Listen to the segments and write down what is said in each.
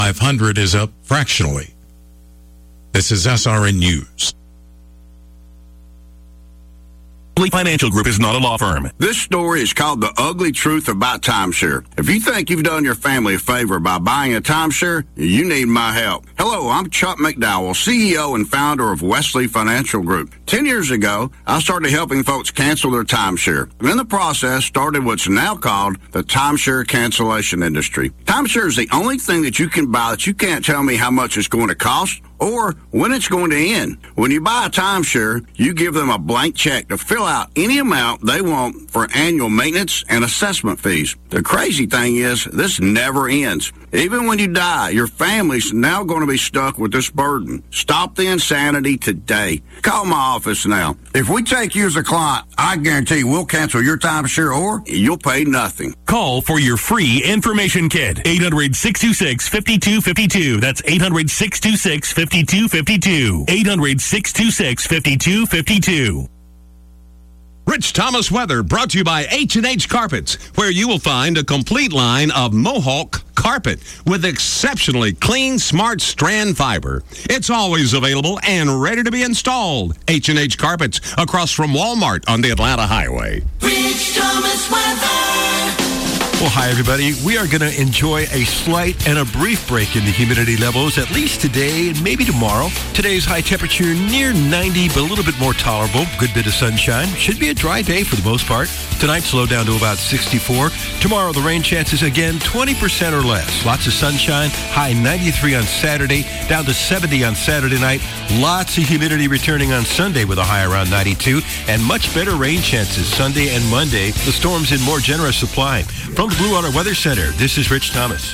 500 is up fractionally. This is SRN News. Financial Group is not a law firm. This story is called The Ugly Truth About Timeshare. If you think you've done your family a favor by buying a timeshare, you need my help. Hello, I'm Chuck McDowell, CEO and founder of Wesley Financial Group. 10 years ago, I started helping folks cancel their timeshare. And in the process, started what's now called the timeshare cancellation industry. Timeshare is the only thing that you can buy that you can't tell me how much it's going to cost or when it's going to end. When you buy a timeshare, you give them a blank check to fill out any amount they want for annual maintenance and assessment fees. The crazy thing is, this never ends. Even when you die, your family's now going to be stuck with this burden. Stop the insanity today. Call my office now. If we take you as a client, I guarantee we'll cancel your timeshare or you'll pay nothing. Call for your free information kit. 800-626-5252. That's 800-626-5252. 800-626-5252. Rich Thomas weather brought to you by H&H Carpets, where you will find a complete line of Mohawk carpet with exceptionally clean, smart strand fiber. It's always available and ready to be installed. H&H Carpets across from Walmart on the Atlanta Highway. Rich Thomas weather. Well, hi, everybody. We are going to enjoy a slight and a brief break in the humidity levels, at least today and maybe tomorrow. Today's high temperature near 90, but a little bit more tolerable. Good bit of sunshine. Should be a dry day for the most part. Tonight, slow down to about 64. Tomorrow, the rain chances again 20% or less. Lots of sunshine. High 93 on Saturday, down to 70 on Saturday night. Lots of humidity returning on Sunday with a high around 92, and much better rain chances Sunday and Monday. The storms in more generous supply. From the Blue Water Weather Center, this is Rich Thomas.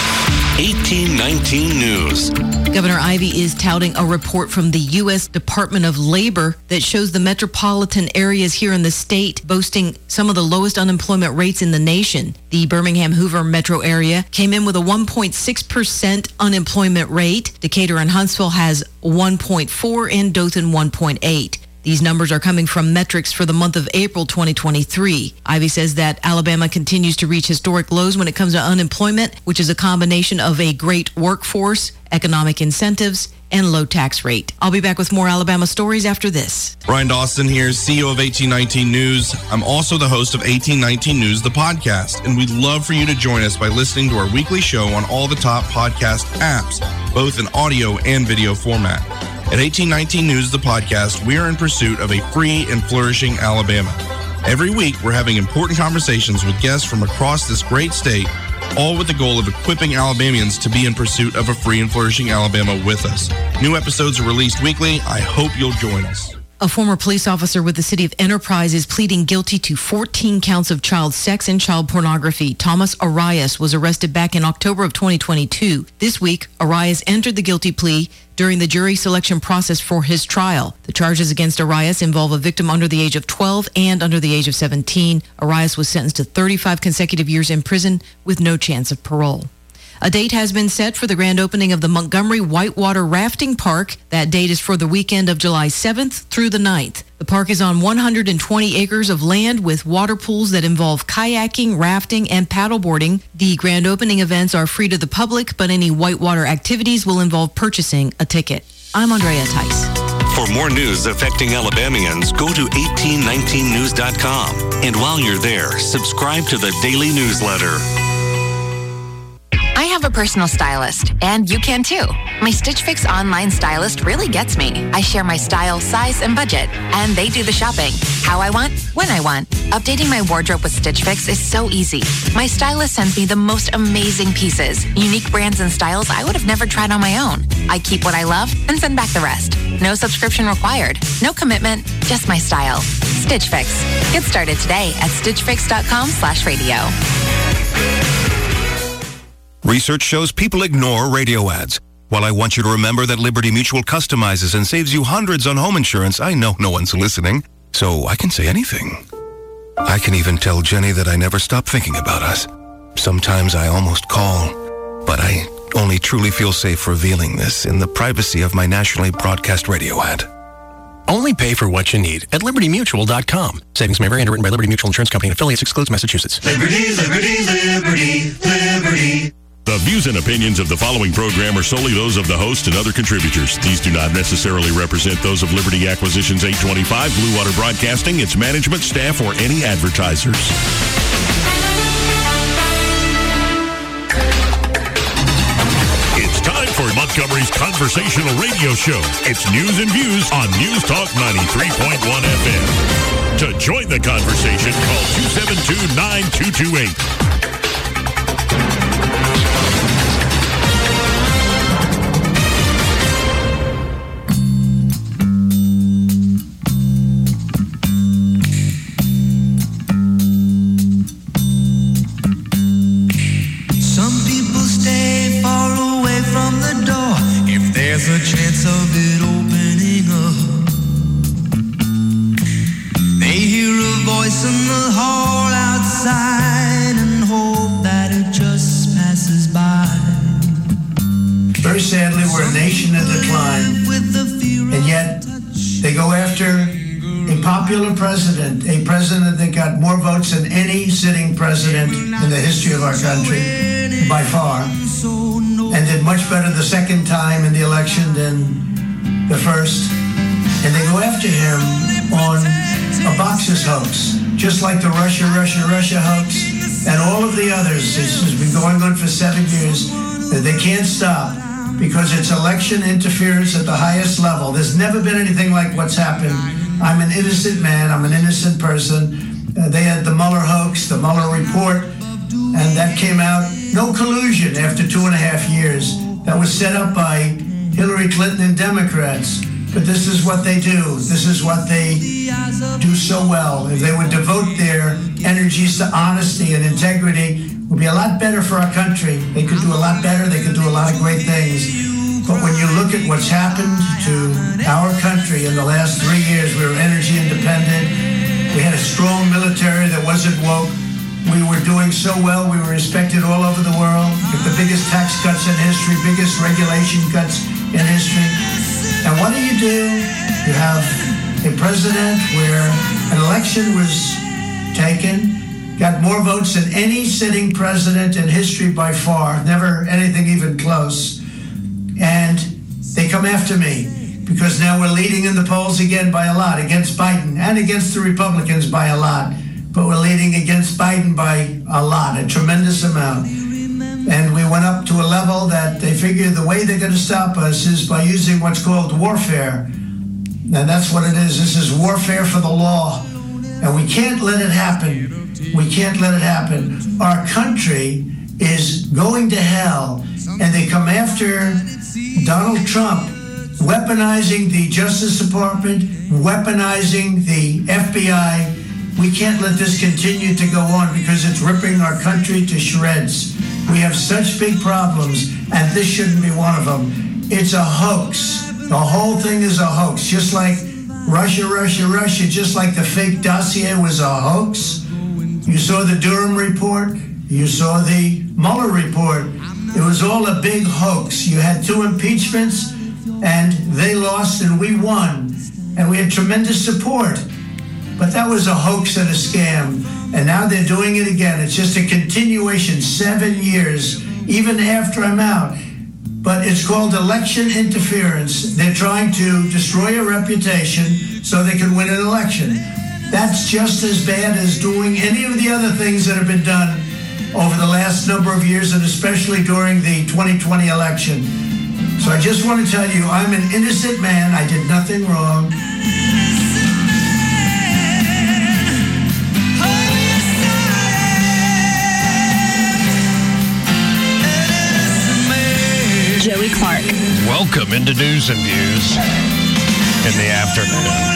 1819 News. Governor Ivey is touting a report from the U.S. Department of Labor that shows the metropolitan areas here in the state boasting some of the lowest unemployment rates in the nation. The Birmingham-Hoover metro area came in with a 1.6% unemployment rate. Decatur and Huntsville has 1.4 and Dothan 1.8. These numbers are coming from metrics for the month of April 2023. Ivey says that Alabama continues to reach historic lows when it comes to unemployment, which is a combination of a great workforce, economic incentives, and low tax rate. I'll be back with more Alabama stories after this. Brian Dawson here, CEO of 1819 News. I'm also the host of 1819 News, the podcast, and we'd love for you to join us by listening to our weekly show on all the top podcast apps, both in audio and video format. At 1819 News, the podcast, we are in pursuit of a free and flourishing Alabama. Every week, we're having important conversations with guests from across this great state, all with the goal of equipping Alabamians to be in pursuit of a free and flourishing Alabama with us. New episodes are released weekly. I hope you'll join us. A former police officer with the city of Enterprise is pleading guilty to 14 counts of child sex and child pornography. Thomas Arias was arrested back in October of 2022. This week, Arias entered the guilty plea during the jury selection process for his trial. The charges against Arias involve a victim under the age of 12 and under the age of 17. Arias was sentenced to 35 consecutive years in prison with no chance of parole. A date has been set for the grand opening of the Montgomery Whitewater Rafting Park. That date is for the weekend of July 7th through the 9th. The park is on 120 acres of land with water pools that involve kayaking, rafting, and paddleboarding. The grand opening events are free to the public, but any whitewater activities will involve purchasing a ticket. I'm Andrea Tice. For more news affecting Alabamians, go to 1819news.com. And while you're there, subscribe to the daily newsletter. I have a personal stylist, and you can too. My Stitch Fix online stylist really gets me. I share my style, size, and budget, and they do the shopping. How I want, when I want. Updating my wardrobe with Stitch Fix is so easy. My stylist sends me the most amazing pieces, unique brands and styles I would have never tried on my own. I keep what I love and send back the rest. No subscription required. No commitment, just my style. Stitch Fix. Get started today at stitchfix.com/radio. Research shows people ignore radio ads. While I want you to remember that Liberty Mutual customizes and saves you hundreds on home insurance, I know no one's listening, so I can say anything. I can even tell Jenny that I never stop thinking about us. Sometimes I almost call, but I only truly feel safe revealing this in the privacy of my nationally broadcast radio ad. Only pay for what you need at LibertyMutual.com. Savings may vary. Underwritten by Liberty Mutual Insurance Company and affiliates. Excludes Massachusetts. Liberty, liberty, liberty, liberty. The views and opinions of the following program are solely those of the host and other contributors. These do not necessarily represent those of Liberty Acquisitions 825, Blue Water Broadcasting, its management, staff, or any advertisers. It's time for Montgomery's conversational radio show. It's News and Views on News Talk 93.1 FM. To join the conversation, call 272-9228. There's a chance of it opening up. They hear a voice in the hall outside and hope that it just passes by. Very sadly, we're a nation in decline, and yet they go after a popular president, a president that got more votes than any sitting president in the history of our country, by far, and did much better the second time in the election than the first. And they go after him on a Boxes hoax, just like the Russia hoax and all of the others. This has been going on for 7 years. They can't stop because it's election interference at the highest level. There's never been anything like what's happened. I'm an innocent man. I'm an innocent person. They had the Mueller hoax, the Mueller report, and that came out. No collusion after 2.5 years. That was set up by Hillary Clinton and Democrats. But this is what they do. This is what they do so well. If they would devote their energies to honesty and integrity, it would be a lot better for our country. They could do a lot better. They could do a lot of great things. But when you look at what's happened to our country in the last 3 years, we were energy independent. We had a strong military that wasn't woke. We were doing so well. We were respected all over the world. With the biggest tax cuts in history, biggest regulation cuts in history. And what do? You have a president where an election was taken, got more votes than any sitting president in history by far, never anything even close. And they come after me because now we're leading in the polls again by a lot, against Biden and against the Republicans by a lot. But we're leading against Biden by a lot, a tremendous amount. And we went up to a level that they figure the way they're going to stop us is by using what's called warfare. And that's what it is. This is warfare for the law. And we can't let it happen. We can't let it happen. Our country is going to hell. And they come after Donald Trump, weaponizing the Justice Department, weaponizing the FBI. We can't let this continue to go on because it's ripping our country to shreds. We have such big problems, and this shouldn't be one of them. It's a hoax. The whole thing is a hoax, just like Russia, just like the fake dossier was a hoax. You saw the Durham report. You saw the Mueller report. It was all a big hoax. You had 2 impeachments, and they lost, and we won. And we had tremendous support. But that was a hoax and a scam. And now they're doing it again. It's just a continuation, 7 years, even after I'm out. But it's called election interference. They're trying to destroy a reputation so they can win an election. That's just as bad as doing any of the other things that have been done over the last number of years, and especially during the 2020 election. So I just want to tell you, I'm an innocent man. I did nothing wrong. Joey Clark. Welcome into News and Views in the afternoon.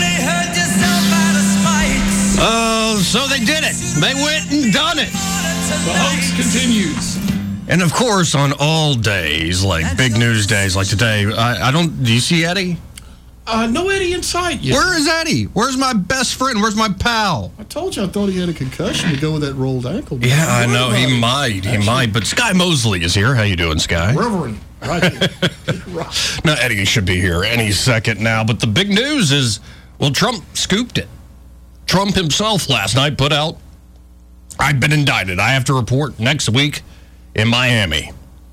Oh, so they did it. They went and done it. The hoax continues. And of course, on all days, like big news days like today, I don't. Do you see Eddie? No Eddie in sight yet. Where is Eddie? Where's my best friend? Where's my pal? I told you I thought he had a concussion to go with that rolled ankle. Yeah, I know. He might. But Sky Mosley is here. How you doing, Sky? Reverend. Right here. Right. Now, Eddie should be here any second now. But the big news is, well, Trump scooped it. Trump himself last night put out, I've been indicted. I have to report next week in Miami.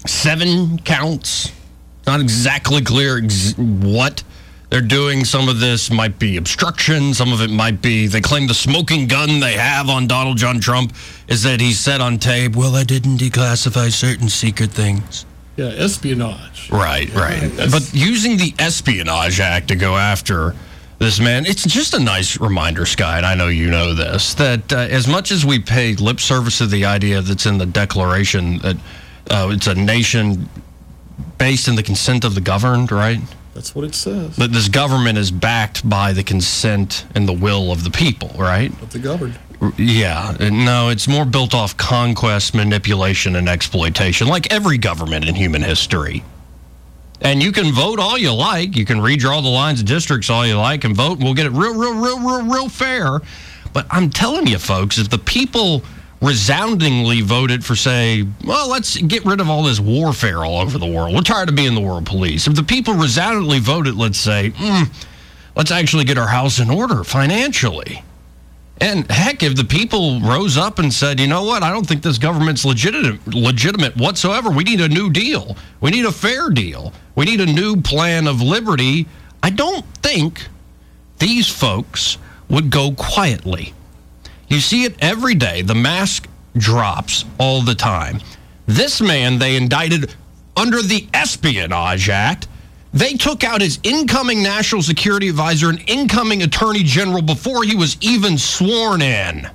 7 counts. Not exactly clear what they're doing. Some of this might be obstruction. Some of it might be, they claim the smoking gun they have on Donald John Trump is that he said on tape, well, I didn't declassify certain secret things. Yeah, espionage. Right. But using the Espionage Act to go after this man, it's just a nice reminder, Sky, and I know you know this, that as much as we pay lip service to the idea that's in the Declaration that it's a nation based in the consent of the governed, right? That's what it says. That this government is backed by the consent and the will of the people, right? Of the governed. Yeah. No, it's more built off conquest, manipulation, and exploitation, like every government in human history. And you can vote all you like. You can redraw the lines of districts all you like and vote, and we'll get it real fair. But I'm telling you, folks, if the people resoundingly voted for, say, well, let's get rid of all this warfare all over the world. We're tired of being the world police. If the people resoundingly voted, let's say, let's actually get our house in order financially. And heck, if the people rose up and said, you know what, I don't think this government's legitimate whatsoever. We need a new deal. We need a fair deal. We need a new plan of liberty. I don't think these folks would go quietly. You see it every day. The mask drops all the time. This man they indicted under the Espionage Act. They took out his incoming national security advisor and incoming attorney general before he was even sworn in.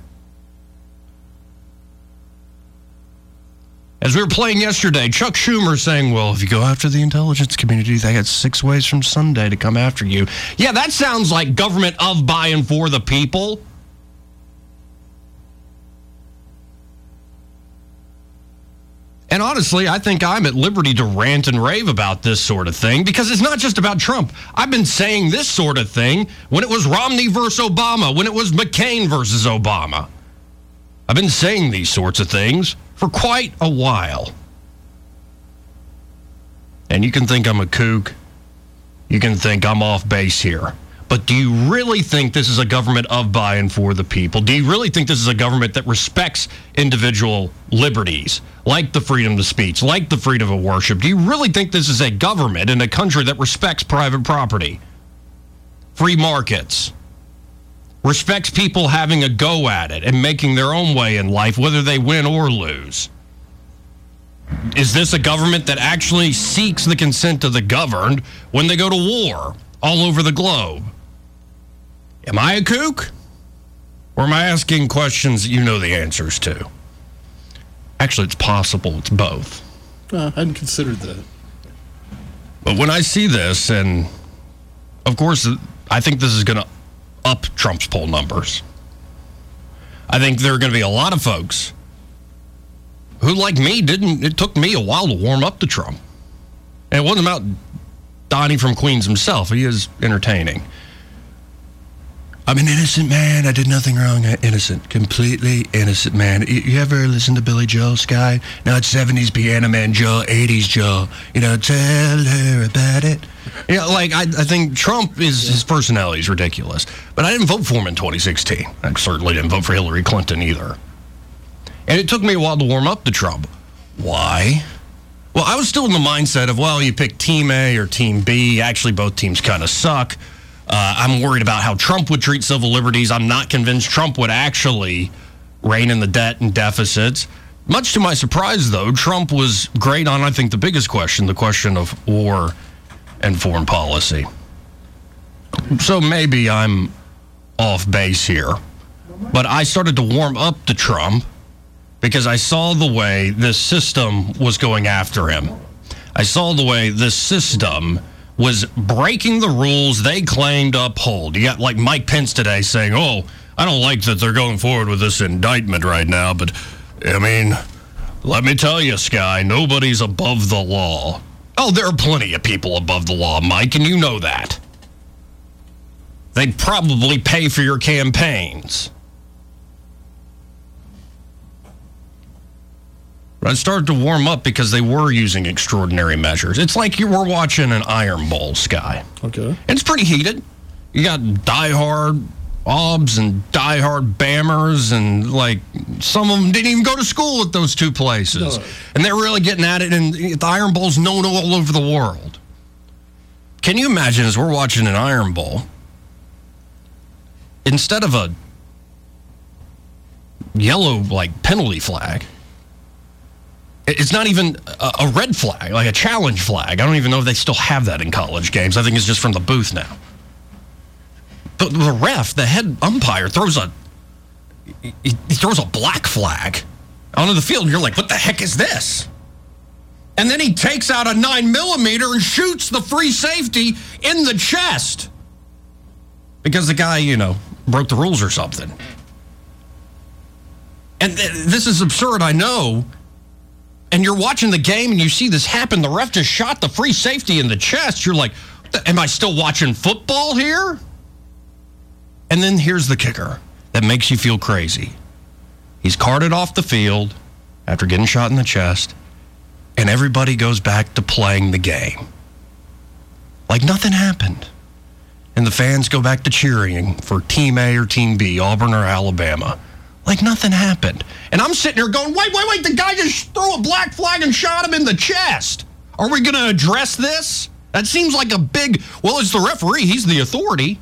As we were playing yesterday, Chuck Schumer saying, well, if you go after the intelligence community, they got 6 ways from Sunday to come after you. Yeah, that sounds like government of, by, and for the people. And honestly, I think I'm at liberty to rant and rave about this sort of thing because it's not just about Trump. I've been saying this sort of thing when it was Romney versus Obama, when it was McCain versus Obama. I've been saying these sorts of things for quite a while. And you can think I'm a kook. You can think I'm off base here. But do you really think this is a government of, by, and for the people? Do you really think this is a government that respects individual liberties, like the freedom of speech, like the freedom of worship? Do you really think this is a government in a country that respects private property, free markets, respects people having a go at it and making their own way in life, whether they win or lose? Is this a government that actually seeks the consent of the governed when they go to war all over the globe? Am I a kook? Or am I asking questions that you know the answers to? Actually, it's possible. It's both. I hadn't considered that. But when I see this, and of course, I think this is going to up Trump's poll numbers. I think there are going to be a lot of folks who, like me, it took me a while to warm up to Trump. And it wasn't about Donnie from Queens himself. He is entertaining. I'm an innocent man. I did nothing wrong. Innocent. Completely innocent man. You ever listen to Billy Joel, Sky? No, it's 70s Piano Man Joel, 80s Joel. You know, tell her about it. You know, like, I think Trump his personality is ridiculous. But I didn't vote for him in 2016. I certainly didn't vote for Hillary Clinton either. And it took me a while to warm up to Trump. Why? Well, I was still in the mindset of, well, you pick Team A or Team B. Actually, both teams kind of suck. I'm worried about how Trump would treat civil liberties. I'm not convinced Trump would actually rein in the debt and deficits. Much to my surprise, though, Trump was great on, I think, the biggest question, the question of war and foreign policy. So maybe I'm off base here. But I started to warm up to Trump because I saw the way this system was going after him. I saw the way this system was breaking the rules they claimed to uphold. You got like Mike Pence today saying, oh, I don't like that they're going forward with this indictment right now, but, I mean, let me tell you, Sky, nobody's above the law. Oh, there are plenty of people above the law, Mike, and you know that. They'd probably pay for your campaigns. But I started to warm up because they were using extraordinary measures. It's like you were watching an Iron Bowl, Sky. Okay. And it's pretty heated. You got diehard, Obs and diehard Bammers, and like some of them didn't even go to school at those two places. No. And they're really getting at it, and the Iron Bowl's known all over the world. Can you imagine, as we're watching an Iron Bowl, instead of a yellow like penalty flag, it's not even a red flag, like a challenge flag. I don't even know if they still have that in college games. I think it's just from the booth now. The ref, the head umpire, throws a black flag onto the field. And you're like, what the heck is this? And then he takes out a 9mm and shoots the free safety in the chest because the guy, broke the rules or something. And this is absurd, I know. And you're watching the game and you see this happen. The ref just shot the free safety in the chest. You're like, am I still watching football here? And then here's the kicker that makes you feel crazy. He's carted off the field after getting shot in the chest, and everybody goes back to playing the game. Like nothing happened. And the fans go back to cheering for Team A or Team B, Auburn or Alabama. Like nothing happened. And I'm sitting here going, wait, the guy just threw a black flag and shot him in the chest. Are we going to address this? That seems like a big, it's the referee, he's the authority.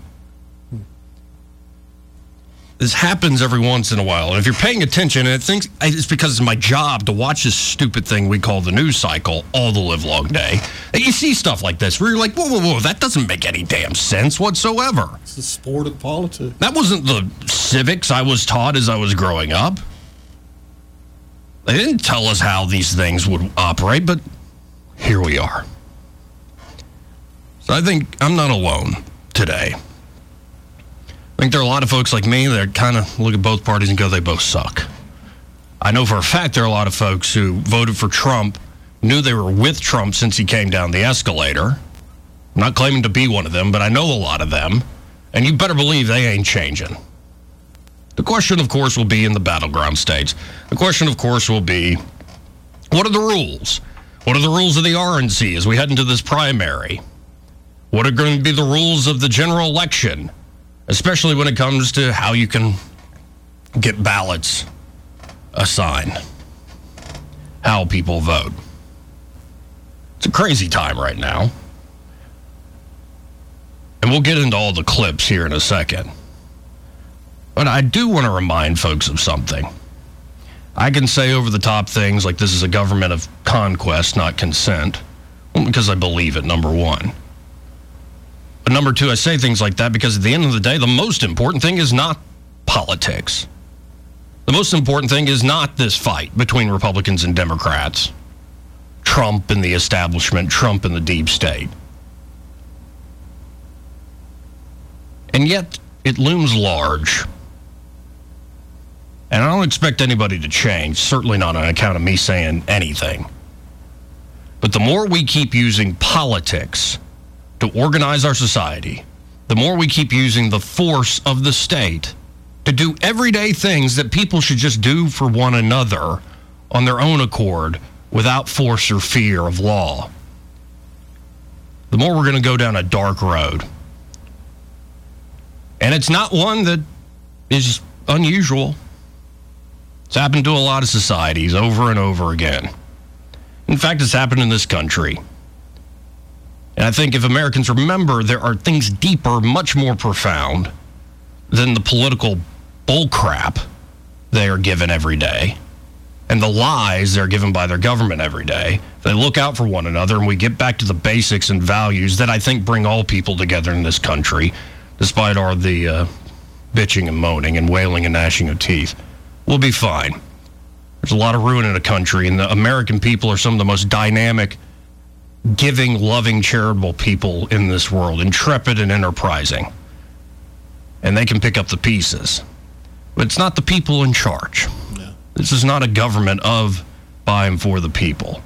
This happens every once in a while. And if you're paying attention, and it's because it's my job to watch this stupid thing we call the news cycle all the livelong day. And you see stuff like this where you're like, whoa, that doesn't make any damn sense whatsoever. It's the sport of politics. That wasn't the civics I was taught as I was growing up. They didn't tell us how these things would operate, but here we are. So I think I'm not alone today. I think there are a lot of folks like me that kind of look at both parties and go, they both suck. I know for a fact there are a lot of folks who voted for Trump, knew they were with Trump since he came down the escalator. I'm not claiming to be one of them, but I know a lot of them. And you better believe they ain't changing. The question, of course, will be in the battleground states. The question, of course, will be, what are the rules? What are the rules of the RNC as we head into this primary? What are going to be the rules of the general election? Especially when it comes to how you can get ballots assigned, how people vote. It's a crazy time right now. And we'll get into all the clips here in a second. But I do want to remind folks of something. I can say over-the-top things like this is a government of conquest, not consent, because I believe it, number one. But number two, I say things like that because at the end of the day, the most important thing is not politics. The most important thing is not this fight between Republicans and Democrats, Trump and the establishment, Trump and the deep state. And yet, it looms large. And I don't expect anybody to change, certainly not on account of me saying anything. But the more we keep using politics to organize our society, the more we keep using the force of the state to do everyday things that people should just do for one another on their own accord without force or fear of law, the more we're going to go down a dark road. And it's not one that is unusual. It's happened to a lot of societies over and over again. In fact, it's happened in this country. And I think if Americans remember, there are things deeper, much more profound than the political bullcrap they are given every day and the lies they're given by their government every day. They look out for one another and we get back to the basics and values that I think bring all people together in this country, despite all the bitching and moaning and wailing and gnashing of teeth. We'll be fine. There's a lot of ruin in the country, and the American people are some of the most dynamic, giving, loving, charitable people in this world, intrepid and enterprising. And they can pick up the pieces. But it's not the people in charge. No. This is not a government of, by, and for the people.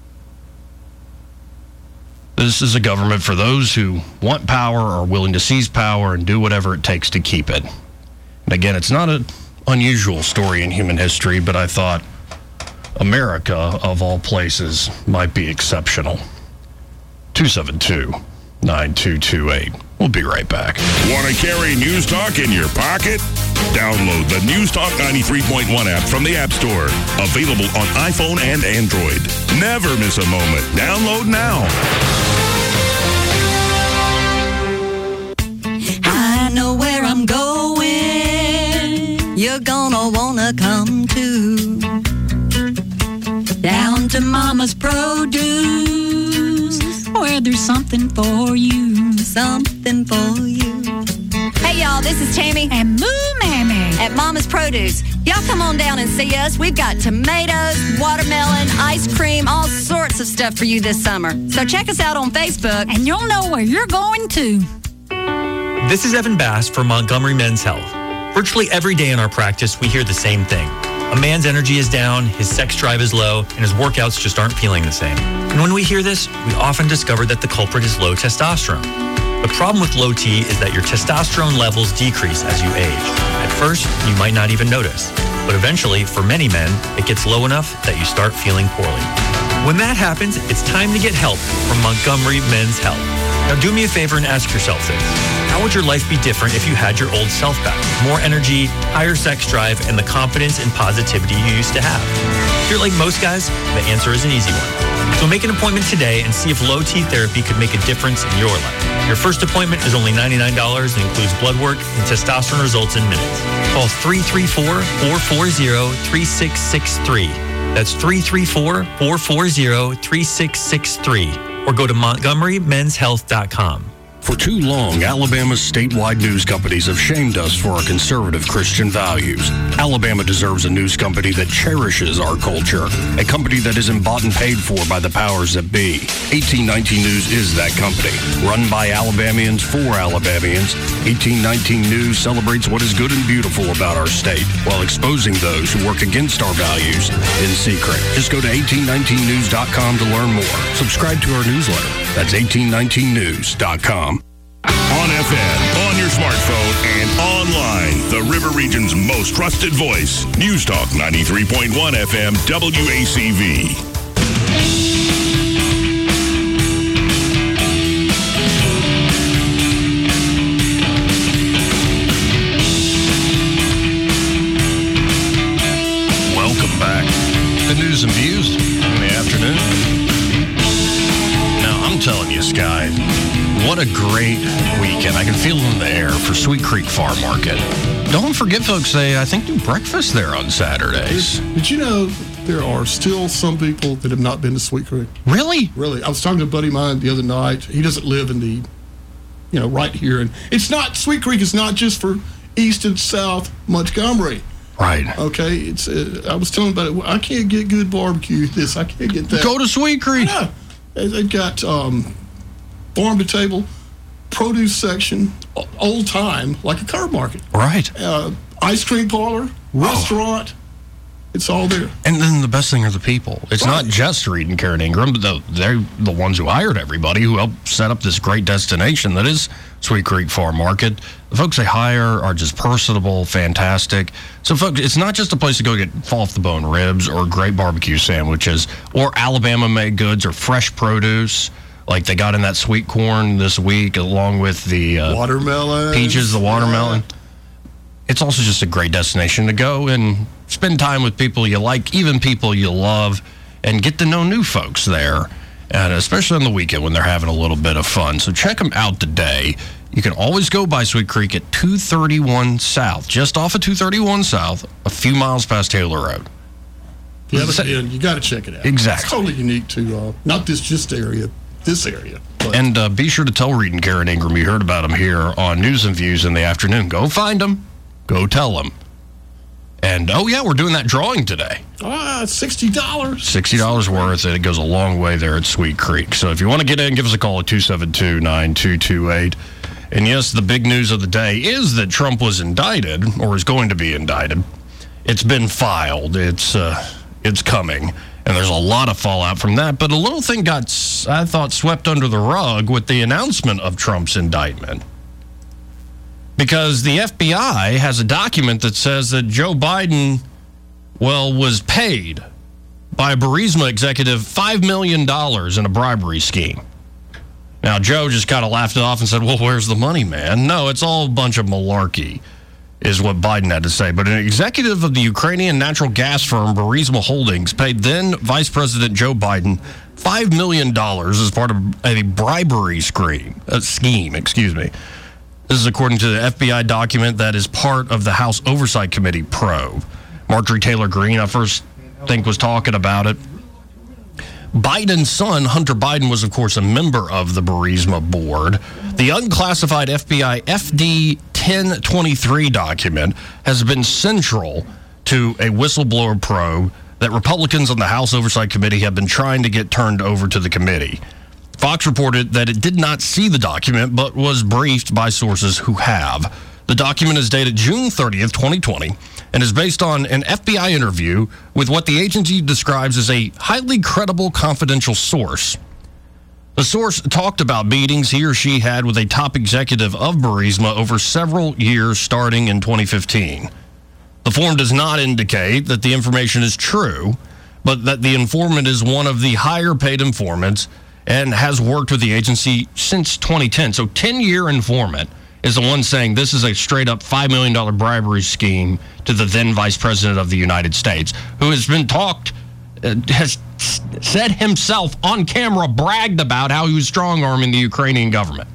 This is a government for those who want power, are willing to seize power, and do whatever it takes to keep it. And again, it's not an unusual story in human history, but I thought America, of all places, might be exceptional. 9228. We'll be right back. Want to carry News Talk in your pocket? Download the News Talk 93.1 app from the App Store. Available on iPhone and Android. Never miss a moment. Download now. I know where I'm going. You're gonna wanna come too. Down to Mama's Produce, where there's something for you. Something for you. Hey y'all, this is Tammy and Moo Mammy at Mama's Produce. Y'all come on down and see us. We've got tomatoes, watermelon, ice cream, all sorts of stuff for you this summer. So check us out on Facebook and you'll know where you're going to. This is Evan Bass from Montgomery Men's Health. Virtually every day in our practice, we hear the same thing. A man's energy is down, his sex drive is low, and his workouts just aren't feeling the same. And when we hear this, we often discover that the culprit is low testosterone. The problem with low T is that your testosterone levels decrease as you age. At first, you might not even notice. But eventually, for many men, it gets low enough that you start feeling poorly. When that happens, it's time to get help from Montgomery Men's Health. Now do me a favor and ask yourself this. How would your life be different if you had your old self back? More energy, higher sex drive, and the confidence and positivity you used to have? If you're like most guys, the answer is an easy one. So make an appointment today and see if low T therapy could make a difference in your life. Your first appointment is only $99 and includes blood work and testosterone results in minutes. Call 334-440-3663. That's 334-440-3663. Or go to MontgomeryMen'sHealth.com. For too long, Alabama's statewide news companies have shamed us for our conservative Christian values. Alabama deserves a news company that cherishes our culture, a company that isn't bought and paid for by the powers that be. 1819 News is that company. Run by Alabamians for Alabamians, 1819 News celebrates what is good and beautiful about our state, while exposing those who work against our values in secret. Just go to 1819news.com to learn more. Subscribe to our newsletter. That's 1819news.com. On FM, on your smartphone, and online. The River Region's most trusted voice. News Talk 93.1 FM WACV. Welcome back. The news and views in the afternoon. Now, I'm telling you, Sky, what a great weekend. I can feel it in the air for Sweet Creek Farm Market. Don't forget, folks, they, I think, do breakfast there on Saturdays. Did you know there are still some people that have not been to Sweet Creek? Really? Really. I was talking to a buddy of mine the other night. He doesn't live in the, right here. And it's not, Sweet Creek is not just for East and South Montgomery. Right. Okay. It's. I was telling about it. I can't get good barbecue. I can't get that. Go to Sweet Creek. Yeah. They've got farm to table, produce section, old time, like a curb market. Right. Ice cream parlor, restaurant. It's all there. And then the best thing are the people. It's not just Reed and Karen Ingram, but they're the ones who hired everybody, who helped set up this great destination that is Sweet Creek Farm Market. The folks they hire are just personable, fantastic. So, folks, it's not just a place to go get fall-off-the-bone ribs or great barbecue sandwiches or Alabama-made goods or fresh produce. Like they got in that sweet corn this week, along with the watermelon, peaches, the watermelon. Yeah. It's also just a great destination to go and spend time with people you like, even people you love, and get to know new folks there, and especially on the weekend when they're having a little bit of fun. So check them out today. You can always go by Sweet Creek at 231 South, just off of 231 South, a few miles past Taylor Road. If you haven't been, you got to check it out. Exactly. It's totally unique to not this area. This area. But. And be sure to tell Reed and Karen Ingram you heard about them here on News and Views in the afternoon. Go find them. Go tell them. And, oh, yeah, we're doing that drawing today. $60. $60 worth. It goes a long way there at Sweet Creek. So if you want to get in, give us a call at 272-9228. And, yes, the big news of the day is that Trump was indicted, or is going to be indicted. It's been filed. It's coming. And there's a lot of fallout from that. But a little thing got, I thought, swept under the rug with the announcement of Trump's indictment. Because the FBI has a document that says that Joe Biden, was paid by a Burisma executive $5 million in a bribery scheme. Now, Joe just kind of laughed it off and said, well, where's the money, man? No, it's all a bunch of malarkey, is what Biden had to say. But an executive of the Ukrainian natural gas firm Burisma Holdings paid then Vice President Joe Biden $5 million as part of a bribery scheme. This is according to the FBI document that is part of the House Oversight Committee probe. Marjorie Taylor Greene, I first think, was talking about it. Biden's son, Hunter Biden, was, of course, a member of the Burisma board. The unclassified FBI FD 1023 document has been central to a whistleblower probe that Republicans on the House Oversight Committee have been trying to get turned over to the committee. Fox reported that it did not see the document, but was briefed by sources who have. The document is dated June 30th, 2020, and is based on an FBI interview with what the agency describes as a highly credible confidential source. The source talked about meetings he or she had with a top executive of Burisma over several years starting in 2015. The form does not indicate that the information is true, but that the informant is one of the higher paid informants and has worked with the agency since 2010. So 10-year informant is the one saying this is a straight-up $5 million bribery scheme to the then Vice President of the United States, who has been has said himself on camera, bragged about how he was strong-arming the Ukrainian government.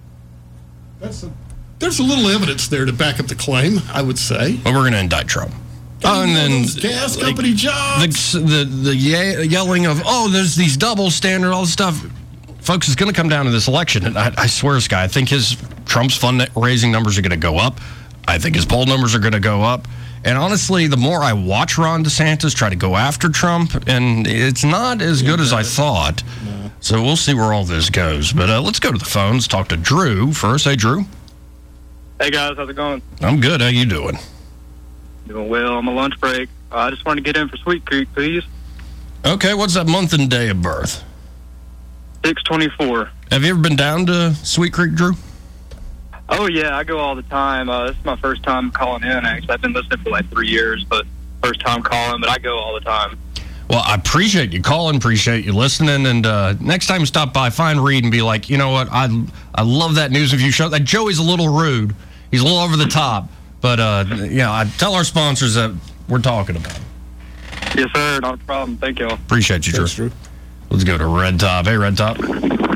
There's a little evidence there to back up the claim, I would say. Well, we're going to indict Trump. And then gas company jobs. The yelling of, there's these double standard, all this stuff. Folks, it's going to come down to this election. And I swear, Sky, I think Trump's fundraising numbers are going to go up. I think his poll numbers are going to go up. And honestly, the more I watch Ron DeSantis try to go after Trump, and it's not as good as I thought. No. So we'll see where all this goes. But let's go to the phones, talk to Drew first. Hey, Drew. Hey, guys. How's it going? I'm good. How you doing? Doing well. I'm on lunch break. I just want to get in for Sweet Creek, please. Okay. What's that month and day of birth? 6/24. Have you ever been down to Sweet Creek, Drew? Oh, yeah. I go all the time. This is my first time calling in, actually. I've been listening for like 3 years, but first time calling, but I go all the time. Well, I appreciate you calling, appreciate you listening, and next time you stop by, find Reed and be like, you know what, I love that News Review show. That Joey's a little rude. He's a little over the top, but, I tell our sponsors that we're talking about. Yes, sir. Not a problem. Thank you all. Appreciate you, Drew. Let's go to Red Top. Hey, Red Top.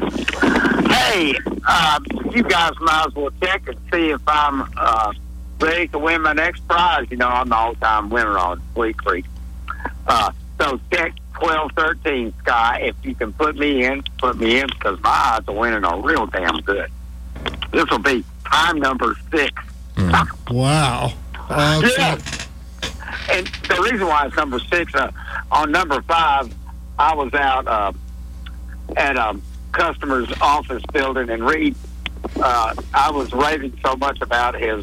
Hey, you guys might as well check and see if I'm ready to win my next prize. You know, I'm the all-time winner on Sweet Creek. So check 1213, Sky. If you can put me in, because my odds of winning are real damn good. This will be time number 6. Wow. Yeah. And the reason why it's number 6, on number 5, I was out at a customer's office building, and Reed, I was raving so much about his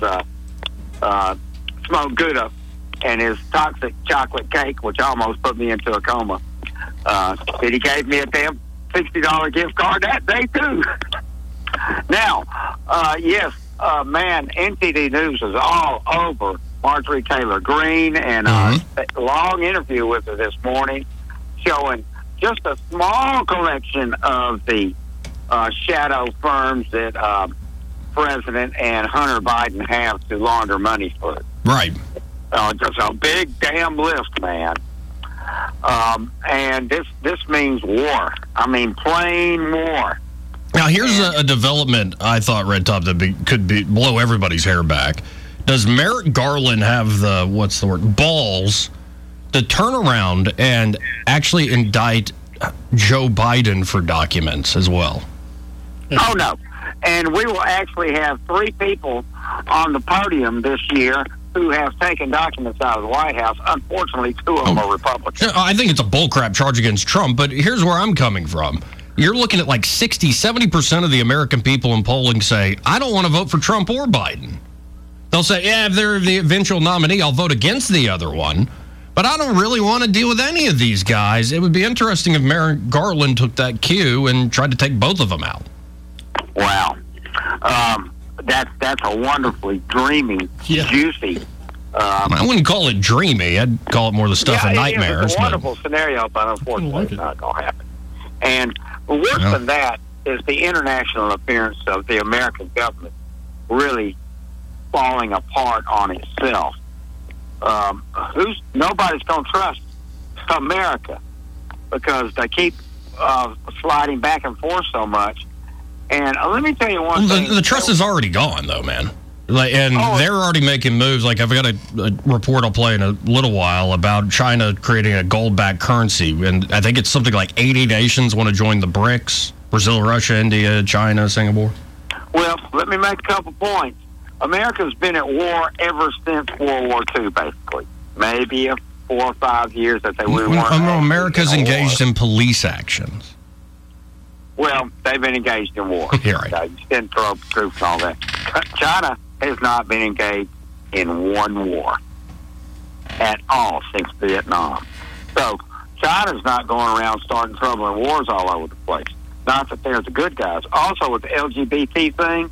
smoked Gouda and his toxic chocolate cake, which almost put me into a coma. And he gave me a damn $60 gift card that day, too. Now, yes, man, NTD News is all over Marjorie Taylor Greene, and a long interview with her this morning showing just a small collection of the shadow firms that President and Hunter Biden have to launder money for. Right. Just a big damn list, man. And this means war. I mean, plain war. Now, here's a development I thought, Red Top, that could blow everybody's hair back. Does Merrick Garland have balls to turn around and actually indict Joe Biden for documents as well? Oh, no. And we will actually have 3 people on the podium this year who have taken documents out of the White House. Unfortunately, 2 of them are Republicans. I think it's a bullcrap charge against Trump, but here's where I'm coming from. You're looking at like 60, 70% of the American people in polling say, I don't want to vote for Trump or Biden. They'll say, yeah, if they're the eventual nominee, I'll vote against the other one. But I don't really want to deal with any of these guys. It would be interesting if Merrick Garland took that cue and tried to take both of them out. Wow. That's a wonderfully dreamy, juicy. I wouldn't call it dreamy. I'd call it more the stuff of nightmares. It's a wonderful scenario, but unfortunately it's not going to happen. And worse than that is the international appearance of the American government really falling apart on itself. Nobody's going to trust America because they keep sliding back and forth so much. And let me tell you one thing. The trust is already gone, though, man. They're already making moves. Like, I've got a report I'll play in a little while about China creating a gold-backed currency. And I think it's something like 80 nations want to join the BRICS. Brazil, Russia, India, China, Singapore. Well, let me make a couple points. America's been at war ever since World War II, basically. Maybe 4 or 5 years that we weren't. America's engaged in police actions. Well, they've been engaged in war. Yeah, right. You send troops and all that. China has not been engaged in one war at all since Vietnam. So China's not going around starting trouble and wars all over the place. Not that they're the good guys. Also, with the LGBT thing,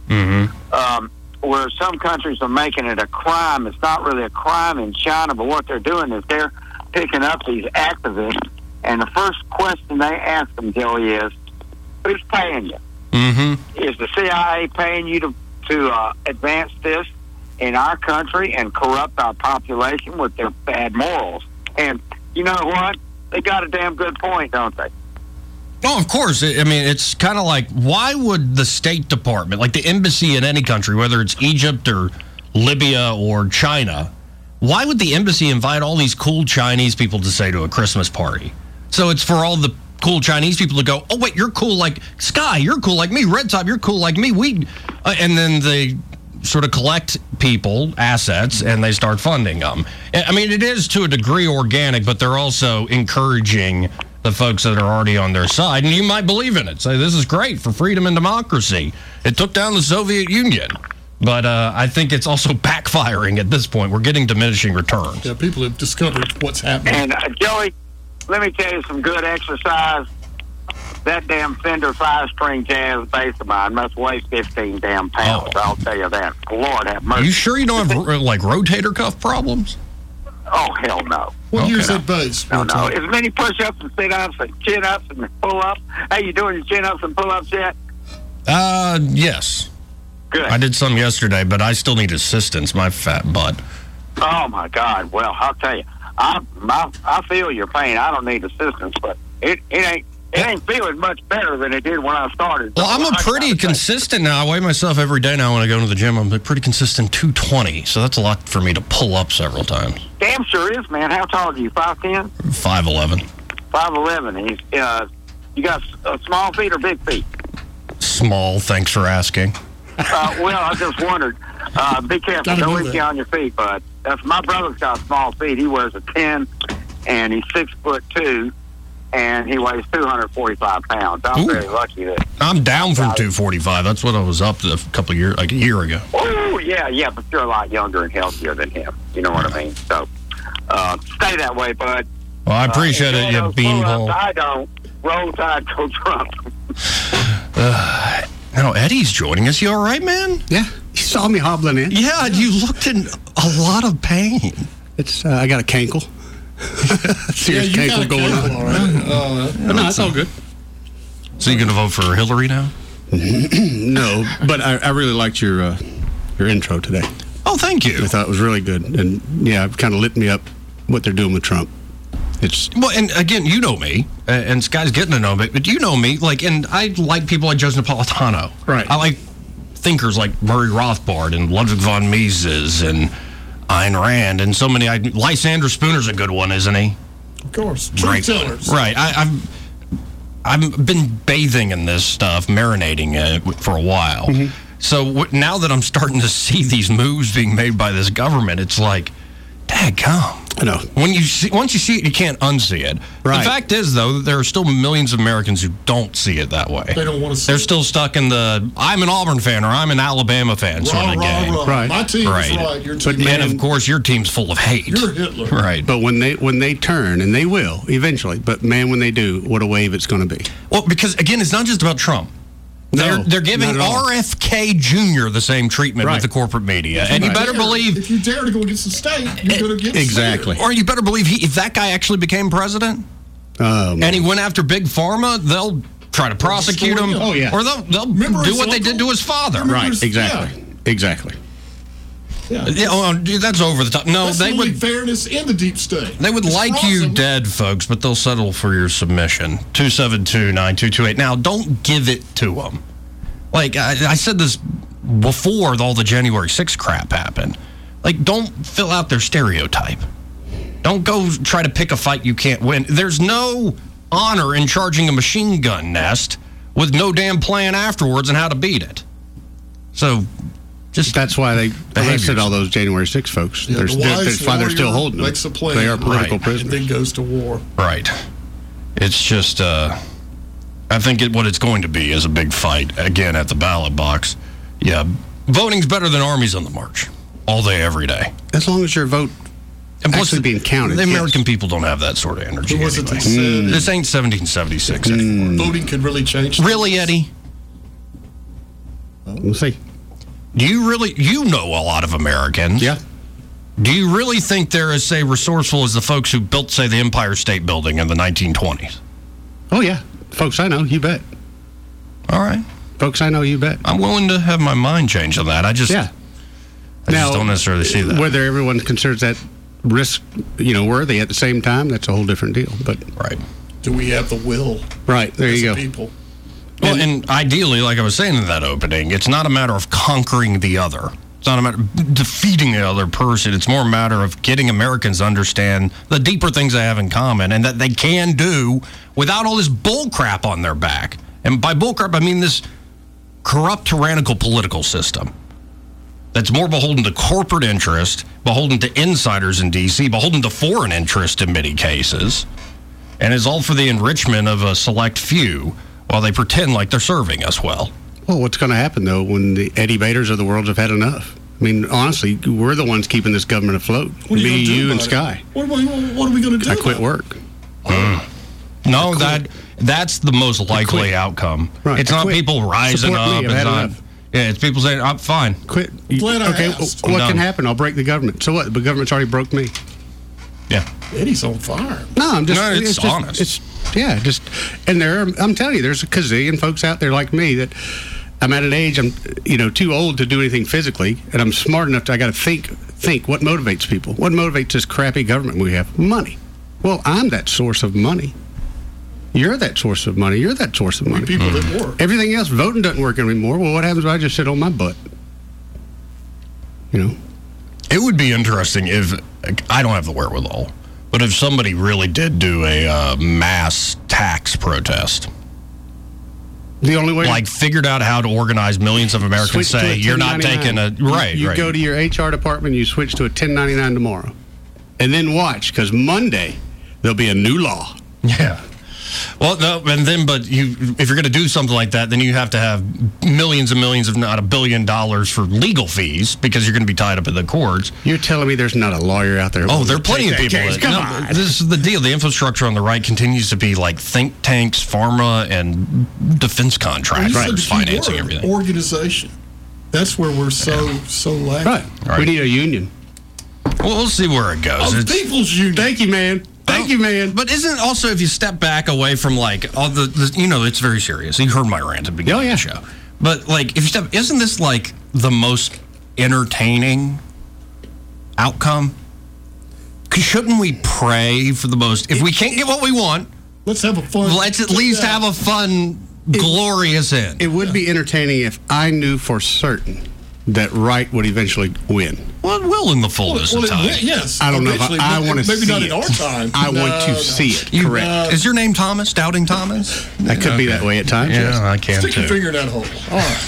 where some countries are making it a crime, it's not really a crime in China, but what they're doing is they're picking up these activists, and the first question they ask them, Joey, is, who's paying you? Is the CIA paying you to advance this in our country and corrupt our population with their bad morals? And you know what? They got a damn good point, don't they? Oh, of course. I mean, it's kind of like, why would the State Department, like the embassy in any country, whether it's Egypt or Libya or China, why would the embassy invite all these cool Chinese people to say to a Christmas party? So it's for all the cool Chinese people to go, oh, wait, you're cool like Sky, you're cool like me, Red Top, you're cool like me. And then they sort of collect people, assets, and they start funding them. I mean, it is to a degree organic, but they're also encouraging the folks that are already on their side, and you might believe in it. Say, this is great for freedom and democracy. It took down the Soviet Union. But I think it's also backfiring at this point. We're getting diminishing returns. Yeah, people have discovered what's happening. And, Joey, let me tell you some good exercise. That damn Fender 5-string jazz bass of mine must weigh 15 damn pounds. I'll tell you that. Lord have mercy. Are you sure you don't have, like, rotator cuff problems? Oh, hell no. What year's that bass? No. As many push-ups and sit-ups and chin-ups and pull-ups. Hey, you doing your chin-ups and pull-ups yet? Yes. Good. I did some yesterday, but I still need assistance, my fat butt. Oh, my God. Well, I'll tell you. I feel your pain. I don't need assistance, but it ain't feeling much better than it did when I started. Well, I'm a pretty consistent now. I weigh myself every day now when I go to the gym. I'm a pretty consistent 220, so that's a lot for me to pull up several times. Damn sure is, man. How tall are you, 5'10"? 5'11". 5'11". You got small feet or big feet? Small, thanks for asking. Well, I just wondered. Be careful. Don't eat you on your feet, bud. My brother's got small feet. He wears a 10, and he's 6'2", and he weighs 245 pounds. I'm very lucky that I'm down from 245. That's what I was up to a year ago. Oh, yeah, but you're a lot younger and healthier than him. You know what I mean? So, stay that way, bud. Well, I appreciate it, you beanball. I don't. Roll Tide, go Trump. Now, Eddie's joining us. You all right, man? Yeah. You saw me hobbling in. Yeah, you looked in a lot of pain. It's I got a cankle. Serious cankle going on. All right. No, it's all good. So you going to vote for Hillary now? No, but I really liked your intro today. Oh, thank you. I thought it was really good. And, yeah, it kind of lit me up what they're doing with Trump. Well, and again, you know me, and Sky's getting to know me, but you know me, and I like people like Judge Napolitano. Right. I like thinkers like Murray Rothbard and Ludwig von Mises and Ayn Rand and so many. Lysander Spooner's a good one, isn't he? Of course. Right. Truth-tellers. Right. I've been bathing in this stuff, marinating it for a while. Mm-hmm. So now that I'm starting to see these moves being made by this government, it's like, daggum. I know. Once you see it, you can't unsee it. Right. The fact is, though, there are still millions of Americans who don't see it that way. They don't want to see They're it. still stuck in the, I'm an Auburn fan or I'm an Alabama fan sort of game. Right. My team is right. Your team and, of course, your team's full of hate. You're Hitler. Right. But when they turn, and they will eventually, but, man, when they do, what a wave it's going to be. Well, because, again, it's not just about Trump. They're giving RFK Jr. the same treatment with the corporate media. And you better believe... If you dare to go against the state, you're going to get exactly. Or you better believe if that guy actually became president, and he went after Big Pharma, they'll try to prosecute him. Oh, yeah. Or they'll do what they did to his father. Right, exactly. Exactly. Yeah. Dude, that's over the top. No, That's they the only would. fairness in the deep state. They would It's like you awesome. dead, folks, but they'll settle for your submission. 272-9228. Now, don't give it to them. Like, I said this before all the January 6th crap happened. Like, don't fill out their stereotype. Don't go try to pick a fight you can't win. There's no honor in charging a machine gun nest with no damn plan afterwards on how to beat it. So, that's why they arrested all those January 6 folks. Yeah, That's why they're still holding them. makes a plan. They are political Right. prisoners. And then goes to war. Right. It's just, I think what it's going to be is a big fight, again, at the ballot box. Yeah, voting's better than armies on the march. All day, every day. As long as your vote actually being counted. The American people don't have that sort of energy. Who was it anyway. that said- This ain't 1776 anymore. Voting could really change things. Really, Eddie? We'll see. Do you really, you know a lot of Americans. Yeah. Do you really think they're as, say, resourceful as the folks who built, say, the Empire State Building in the 1920s? Oh, yeah. Folks I know, you bet. All right. Folks I know, you bet. I'm willing to have my mind change on that. I just don't necessarily see that. Whether everyone considers that risk, worthy at the same time, that's a whole different deal. But right. Do we have the will? Right. There as you a go. People? Well, and ideally, like I was saying in that opening, it's not a matter of conquering the other. It's not a matter of defeating the other person. It's more a matter of getting Americans to understand the deeper things they have in common and that they can do without all this bull crap on their back. And by bull crap, I mean this corrupt, tyrannical political system that's more beholden to corporate interest, beholden to insiders in D.C., beholden to foreign interest in many cases, and is all for the enrichment of a select few while they pretend like they're serving us well. Well, what's going to happen, though, when the Eddie Baders of the world have had enough? I mean, honestly, we're the ones keeping this government afloat. What are you Me, gonna do you, and about it? Sky. What are we going to do? I quit work. No, that's the most likely outcome. Right. It's I not quit. people rising Support me. up. I've It's had not. enough. Yeah, it's people saying, "I'm fine." Quit. Glad I Okay, asked. what I'm can done. happen? I'll break the government. So what? The government's already broke me. Yeah. Eddie's on fire. No, I'm just. No, it's just honest. And I'm telling you, there's a gazillion folks out there like me that I'm at an age I'm too old to do anything physically, and I'm smart enough to I got to think what motivates people. What motivates this crappy government we have? Money. Well, I'm that source of money. You're that source of money. You're that source of money. People that work. Everything else, voting doesn't work anymore. Well, what happens when I just sit on my butt? It would be interesting if I don't have the wherewithal, but if somebody really did do a mass tax protest. The only way, like, figured out how to organize millions of Americans switch to say a you're not 1099. taking a right. You right. go to your HR department, you switch to a 1099 tomorrow, and then watch because Monday there'll be a new law. Yeah. Well, no, and then, but if you're going to do something like that, then you have to have millions and millions, if not $1 billion, for legal fees because you're going to be tied up in the courts. You're telling me there's not a lawyer out there? Oh, there are plenty of people. Come on. This is the deal. The infrastructure on the right continues to be like think tanks, pharma, and defense contractors financing everything. Organization. That's where we're so lacking. Right. We need a union. Well, we'll see where it goes. Oh, people's union. Thank you, man. Thank you, man. But isn't it also, if you step back away from like all the it's very serious. You heard my rant at the beginning of the show. But like, if you step, isn't this like the most entertaining outcome? Shouldn't we pray for the most? If we can't get what we want, let's have a fun. Let's at least have a fun, glorious end. It would be entertaining if I knew for certain that right would eventually win. Well, it will in the fullness of time. Yes. I don't know if eventually, I want to see maybe not it. in our time. I want to see it. Correct. Is your name Thomas? Doubting Thomas? That could be that way at times. Yeah, yes. I can Stick your too. finger in that hole.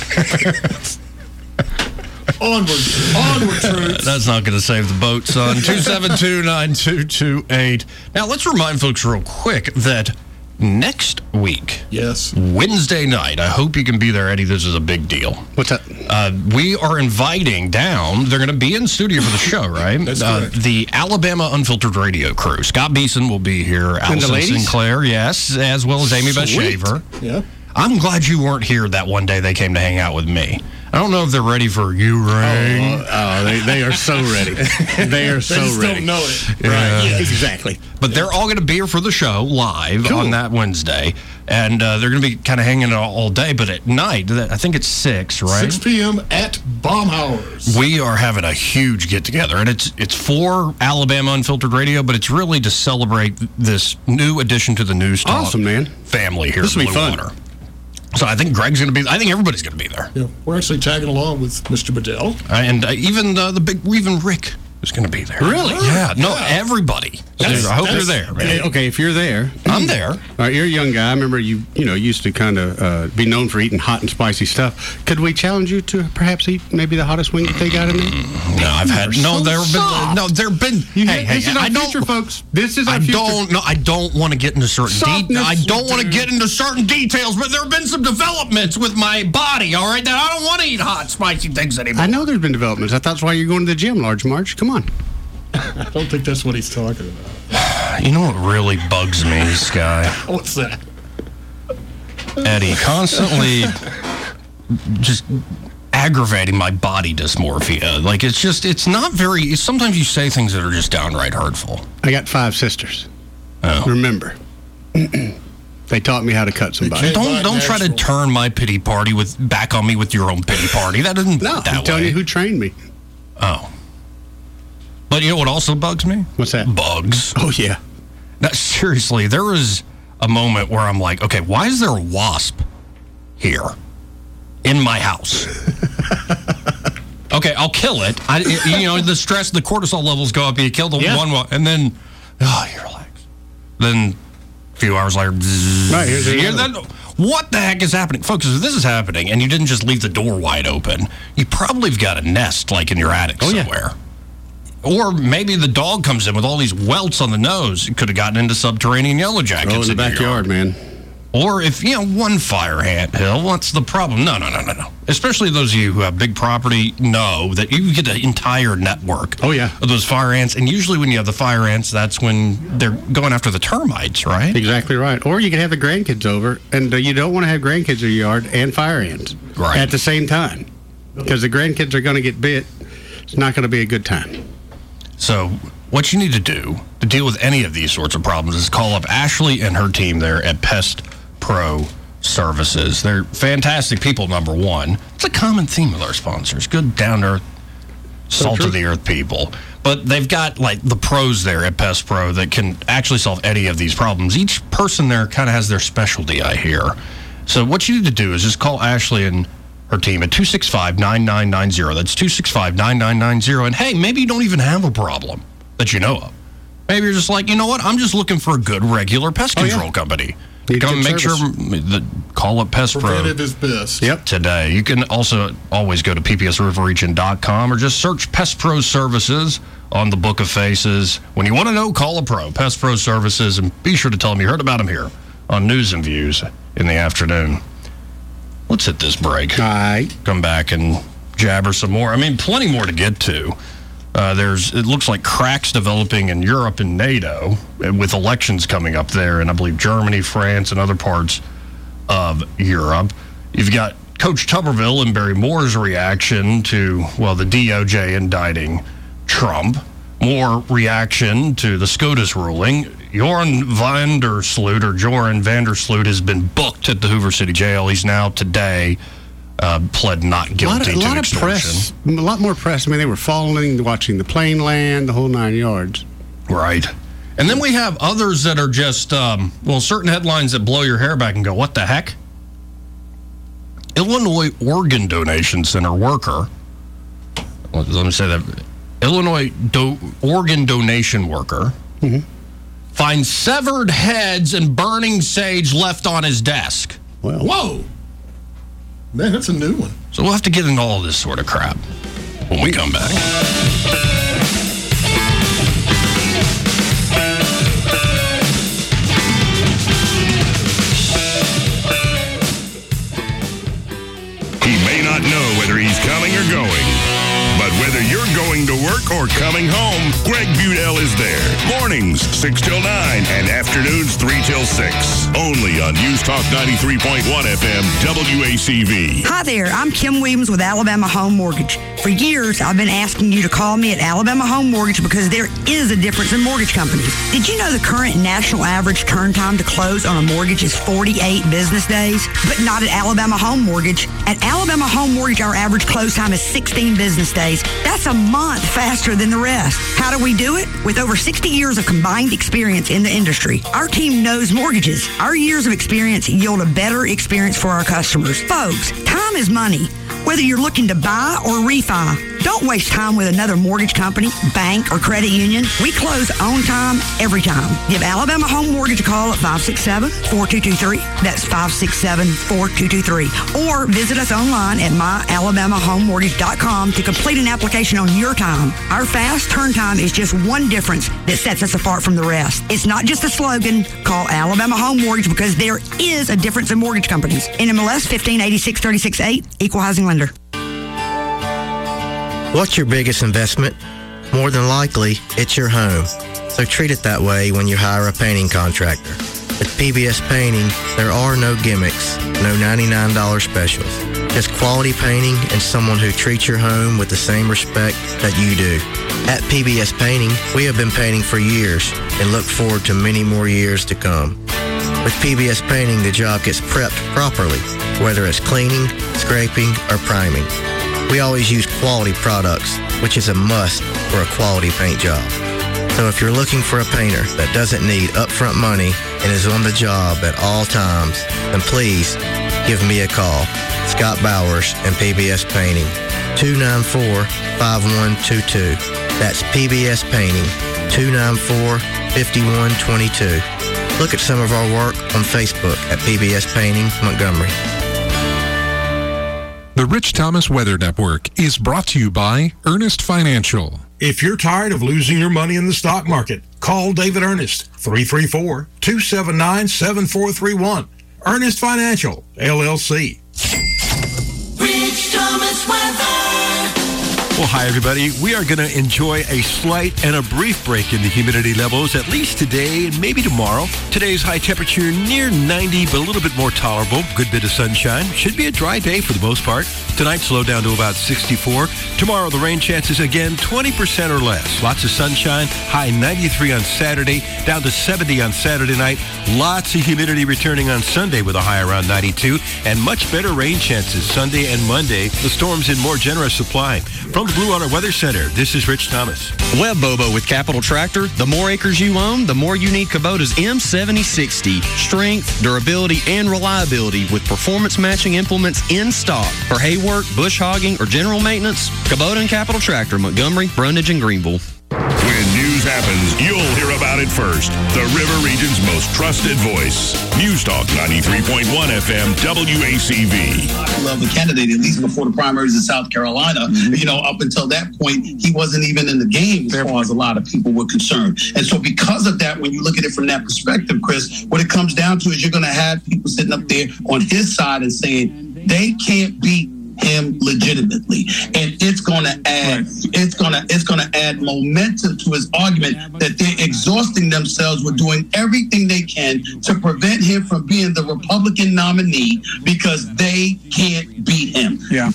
All right. Onward, troops. That's not going to save the boat, son. 272-9228. Now, let's remind folks real quick that next week, Wednesday night, I hope you can be there, Eddie. This is a big deal. What's that? We are inviting down, they're going to be in studio for the show, right? That's correct. The Alabama Unfiltered Radio crew. Scott Beeson will be here. And the Allison ladies? Sinclair, yes, as well as Amy Beth Sweet. Shaver. Yeah. I'm glad you weren't here that one day they came to hang out with me. I don't know if they're ready for you, Ring. They are so ready. They are so They just ready. don't know it. Right, Yes. exactly. But they're all going to be here for the show live on that Wednesday. And they're going to be kind of hanging out all day. But at night, I think it's 6, right? 6 p.m. at Baumhauer's. We are having a huge get-together. And it's for Alabama Unfiltered Radio, but it's really to celebrate this new addition to the News Talk family here This in will be Blue fun. Water. So I think Greg's going to be. I think everybody's going to be there. Yeah, we're actually tagging along with Mr. Bedell. And even even Rick is going to be there. Really? Yeah. No, everybody. So I hope you're there, man. Okay, if you're there, I'm there. All right, you're a young guy. I remember you used to kind of be known for eating hot and spicy stuff. Could we challenge you to perhaps eat maybe the hottest wing that they got in there? No, I've had there have been. Hey, this is our future, folks. This is our future. I don't want to get into certain I don't want to get into certain details, but there have been some developments with my body. All right, that I don't want to eat hot, spicy things anymore. I know there's been developments. I thought that's why you're going to the gym, Large March. Come on. I don't think that's what he's talking about. You know what really bugs me, Sky? What's that? Eddie, constantly just aggravating my body dysmorphia. Like, it's not very. Sometimes you say things that are just downright hurtful. I got 5 sisters. Oh. Remember. They taught me how to cut somebody. Don't try to turn my pity party back on me with your own pity party. That doesn't No, work that I'm telling way. you who trained me. Oh. But you know what also bugs me? What's that? Bugs. Oh, yeah. Now, seriously, there was a moment where I'm like, okay, why is there a wasp here in my house? Okay, I'll kill it. The stress, the cortisol levels go up. You kill the one, and then, you relax. Then a few hours later, right, here's the what the heck is happening? Folks, if this is happening and you didn't just leave the door wide open, you probably have got a nest like in your attic somewhere. Or maybe the dog comes in with all these welts on the nose. It could have gotten into subterranean yellow jackets. Oh, in the backyard, man. Or if, one fire ant hill, what's the problem? No. Especially those of you who have big property know that you get an entire network of those fire ants. And usually when you have the fire ants, that's when they're going after the termites, right? Exactly right. Or you can have the grandkids over, and you don't want to have grandkids in your yard and fire ants at the same time. Because the grandkids are going to get bit. It's not going to be a good time. So what you need to do to deal with any of these sorts of problems is call up Ashley and her team there at Pest Pro Services. They're fantastic people, number one. It's a common theme with our sponsors. Good, down-to-earth, salt-of-the-earth people. But they've got, the pros there at Pest Pro that can actually solve any of these problems. Each person there kind of has their specialty, I hear. So what you need to do is just call Ashley and her team at 265-9990. That's 265-9990. And hey, maybe you don't even have a problem that you know of. Maybe you're just like, you know what? I'm just looking for a good regular pest control company. Come make sure that call up Pest Pro. Preventative is best. Yep. Today. You can also always go to ppsriverregion.com or just search Pest Pro Services on the Book of Faces. When you want to know, call a pro, Pest Pro Services, and be sure to tell them you heard about them here on News and Views in the afternoon. Let's hit this break. All right. Come back and jabber some more. I mean, plenty more to get to. It looks like cracks developing in Europe and NATO with elections coming up there, and I believe Germany, France, and other parts of Europe. You've got Coach Tuberville and Barry Moore's reaction to, the DOJ indicting Trump. More reaction to the SCOTUS ruling. Joran van der Sloot has been booked at the Hoover City Jail. He's now today pled not guilty to extortion. Press, a lot more press. I mean, they were following, watching the plane land, the whole 9 yards. Right. And then we have others that are just, certain headlines that blow your hair back and go, what the heck? Illinois Organ Donation Center worker, let me say that, Illinois organ donation worker finds severed heads and burning sage left on his desk. Well, whoa. Man, that's a new one. So we'll have to get into all this sort of crap when we come back. He may not know whether he's coming or going, but Whether you're going to work or coming home, Greg Budell is there. Mornings, 6 till 9, and afternoons, 3 till 6. Only on News Talk 93.1 FM, WACV. Hi there, I'm Kim Williams with Alabama Home Mortgage. For years, I've been asking you to call me at Alabama Home Mortgage because there is a difference in mortgage companies. Did you know the current national average turn time to close on a mortgage is 48 business days? But not at Alabama Home Mortgage. At Alabama Home Mortgage, our average close time is 16 business days. That's a month faster than the rest. How do we do it? With over 60 years of combined experience in the industry. Our team knows mortgages. Our years of experience yield a better experience for our customers. Folks, time is money. Whether you're looking to buy or refi, don't waste time with another mortgage company, bank, or credit union. We close on time, every time. Give Alabama Home Mortgage a call at 567-4223. That's 567-4223. Or visit us online at myalabamahomemortgage.com to complete an application on your time. Our fast turn time is just one difference that sets us apart from the rest. It's not just a slogan. Call Alabama Home Mortgage because there is a difference in mortgage companies. NMLS 1586-36-8, Equal Housing Lender. What's your biggest investment? More than likely, it's your home. So treat it that way when you hire a painting contractor. With PBS Painting, there are no gimmicks, no $99 specials. Just quality painting and someone who treats your home with the same respect that you do. At PBS Painting, we have been painting for years and look forward to many more years to come. With PBS Painting, the job gets prepped properly, whether it's cleaning, scraping, or priming. We always use quality products, which is a must for a quality paint job. So if you're looking for a painter that doesn't need upfront money and is on the job at all times, then please give me a call. Scott Bowers and PBS Painting, 294-5122. That's PBS Painting, 294-5122. Look at some of our work on Facebook at PBS Painting Montgomery. The Rich Thomas Weather Network is brought to you by Ernest Financial. If you're tired of losing your money in the stock market, call David Ernest, 334-279-7431. Ernest Financial, LLC. Rich Thomas Weather. Well, hi, everybody. We are going to enjoy a slight and a brief break in the humidity levels, at least today and maybe tomorrow. Today's high temperature near 90, but a little bit more tolerable. Good bit of sunshine. Should be a dry day for the most part. Tonight, slow down to about 64. Tomorrow, the rain chances again 20% or less. Lots of sunshine. High 93 on Saturday, down to 70 on Saturday night. Lots of humidity returning on Sunday with a high around 92, and much better rain chances Sunday and Monday. The storm's in more generous supply. From the Blue Water Weather Center, this is Rich Thomas. Web Bobo with Capital Tractor. The more acres you own, the more you need Kubota's M7060. Strength, durability, and reliability with performance matching implements in stock. For hay work, bush hogging, or general maintenance, Kubota and Capital Tractor, Montgomery, Brundage, and Greenville. When news happens, you'll hear about it first. The River Region's most trusted voice. News Talk 93.1 FM, WACV. I love the candidate, at least before the primaries in South Carolina. You know, up until that point, he wasn't even in the game as far as a lot of people were concerned. And so because of that, when you look at it from that perspective, Chris, what it comes down to is you're going to have people sitting up there on his side and saying they can't beat him legitimately, and it's going to add it's going to add momentum to his argument that they're exhausting themselves with doing everything they can to prevent him from being the Republican nominee because they can't beat him. Yeah.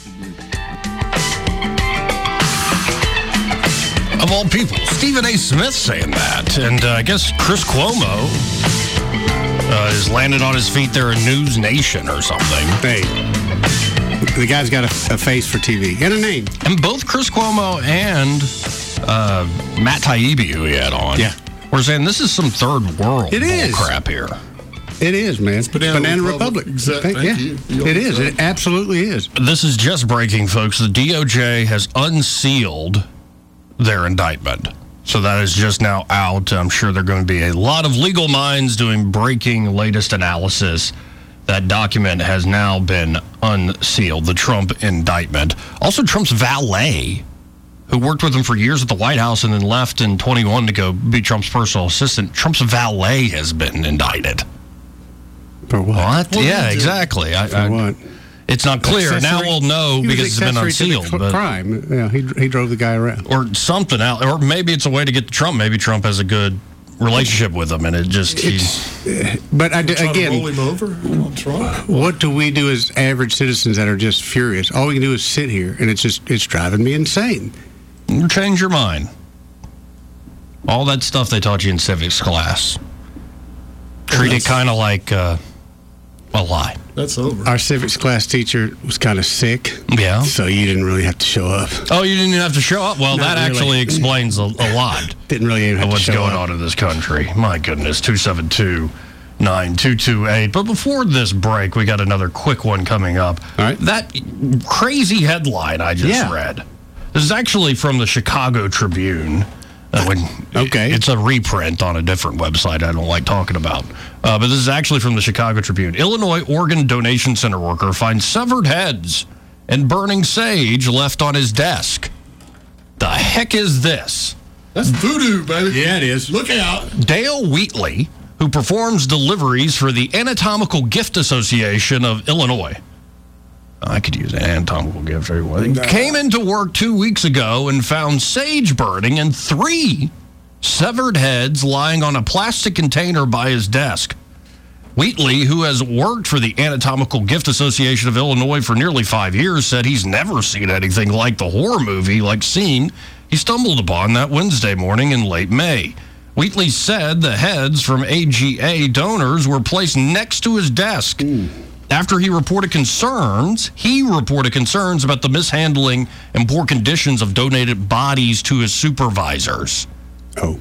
Of all people, Stephen A. Smith saying that, and I guess Chris Cuomo has landed on his feet there in News Nation or something. Hey. The guy's got a face for TV and a name. And both Chris Cuomo and Matt Taibbi, who he had on, were saying this is some third world crap here. It is, man. It's Banana Republic. Exactly. Thank you. It is. It absolutely is. This is just breaking, folks. The DOJ has unsealed their indictment. So that is just now out. I'm sure there are going to be a lot of legal minds doing breaking latest analysis. That document has now been unsealed, the Trump indictment. Also, Trump's valet, who worked with him for years at the White House and then left in 21 to go be Trump's personal assistant. Trump's valet has been indicted. For what? Yeah, exactly. For what? It's not clear. Now we'll know because it's been unsealed. But crime. Yeah, he drove the guy around. Or something out. Or maybe it's a way to get to Trump. Maybe Trump has a good relationship with him, and it just But again, roll him over on Trump. What do we do as average citizens that are just furious? All we can do is sit here, and it's driving me insane. You change your mind. All that stuff they taught you in civics class. Treat it kind of like a lie. That's over. Our civics class teacher was kind of sick. Yeah. So you didn't really have to show up. Oh, you didn't even have to show up? Well, that actually explains a lot. Didn't really even have what's to show going up. on in this country. My goodness, 272-9228. But before this break, we got another quick one coming up. All right. That crazy headline I just read. This is actually from the Chicago Tribune. It's a reprint on a different website I don't like talking about. But this is actually from the Chicago Tribune. Illinois organ donation center worker finds severed heads and burning sage left on his desk. The heck is this? That's voodoo, baby. Yeah, it is. Look out. Dale Wheatley, who performs deliveries for the Anatomical Gift Association of Illinois. I could use an anatomical gift everywhere. Came into work 2 weeks ago and found sage burning and 3 severed heads lying on a plastic container by his desk. Wheatley, who has worked for the Anatomical Gift Association of Illinois for nearly 5 years, said he's never seen anything like the horror movie like Scene he stumbled upon that Wednesday morning in late May. Wheatley said the heads from AGA donors were placed next to his desk. After he reported concerns about the mishandling and poor conditions of donated bodies to his supervisors. Oh.